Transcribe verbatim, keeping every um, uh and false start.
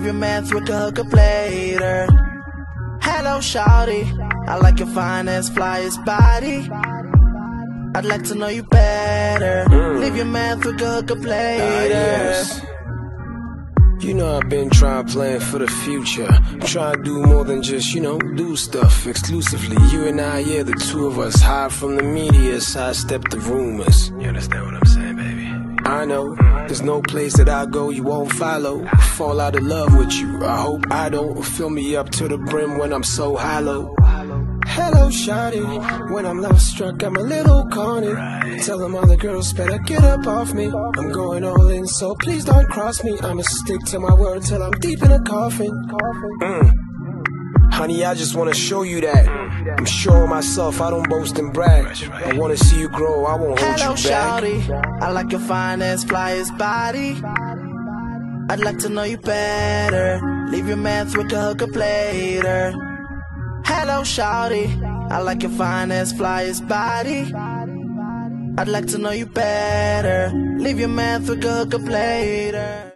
your man through a hookup later. Hello, shawty, I like your finest, flyest body. I'd like to know you better. Mm. Leave your man through a hookup later. Uh, yes. You know I've been trying to plan for the future. Trying to do more than just, you know, do stuff exclusively. You and I, yeah, the two of us. Hide from the media, sidestep the rumors. You understand what I'm saying, baby? I know, there's no place that I go you won't follow. Fall out of love with you, I hope I don't. Fill me up to the brim when I'm so hollow. Hello, shawty, when I'm love struck, I'm a little corny. Tell them other girls better get up off me. I'm going all in, so please don't cross me. I'ma stick to my word till I'm deep in a coffin. Mm. Honey, I just wanna show you that I'm sure of myself, I don't boast and brag. I wanna see you grow, I won't hold Hello, you back. shawty, I like your finest, flyest body. I'd like to know you better. Leave your man through a hookup later. Hello, shawty, I like your finest, flyest body. I'd like to know you better. Leave your man through a hookup later.